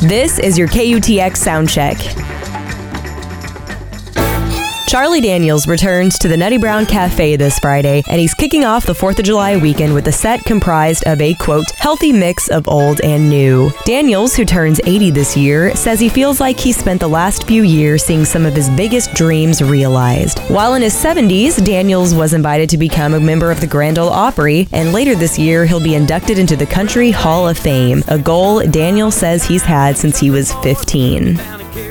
This is your KUTX Soundcheck. Charlie Daniels returns to the Nutty Brown Cafe this Friday, and he's kicking off the 4th of July weekend with a set comprised of a, quote, healthy mix of old and new. Daniels, who turns 80 this year, says he feels like he spent the last few years seeing some of his biggest dreams realized. While in his 70s, Daniels was invited to become a member of the Grand Ole Opry, and later this year, he'll be inducted into the Country Hall of Fame, a goal Daniels says he's had since he was 15.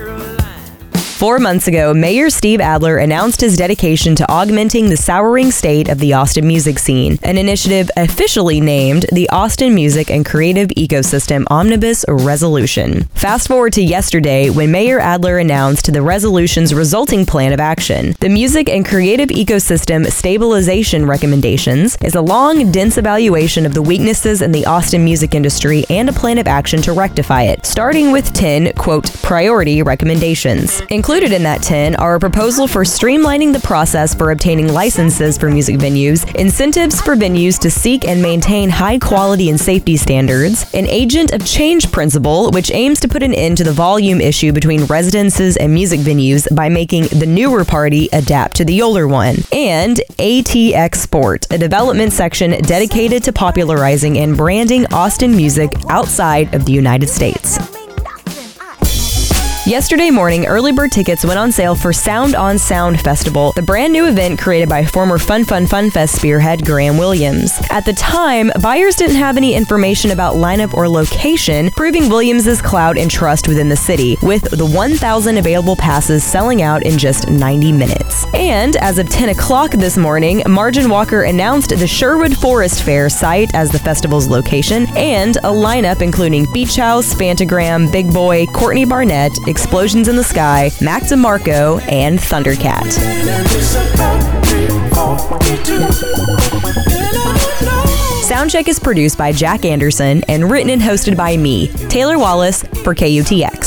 4 months ago, Mayor Steve Adler announced his dedication to augmenting the souring state of the Austin music scene, an initiative officially named the Austin Music and Creative Ecosystem Omnibus Resolution. Fast forward to yesterday when Mayor Adler announced the resolution's resulting plan of action. The Music and Creative Ecosystem Stabilization Recommendations is a long, dense evaluation of the weaknesses in the Austin music industry and a plan of action to rectify it, starting with 10, quote, priority recommendations. Included in that 10 are a proposal for streamlining the process for obtaining licenses for music venues, incentives for venues to seek and maintain high quality and safety standards, an agent of change principle, which aims to put an end to the volume issue between residences and music venues by making the newer party adapt to the older one, and ATX Sport, a development section dedicated to popularizing and branding Austin music outside of the United States. Yesterday morning, early bird tickets went on sale for Sound on Sound Festival, the brand new event created by former Fun Fest spearhead Graham Williams. At the time, buyers didn't have any information about lineup or location, proving Williams' clout and trust within the city, with the 1,000 available passes selling out in just 90 minutes. And as of 10 o'clock this morning, Margin Walker announced the Sherwood Forest Fair site as the festival's location, and a lineup including Beach House, Fantagram, Big Boy, Courtney Barnett, Explosions in the Sky, Mac DeMarco, and Thundercat. Soundcheck is produced by Jack Anderson and written and hosted by me, Taylor Wallace, for KUTX.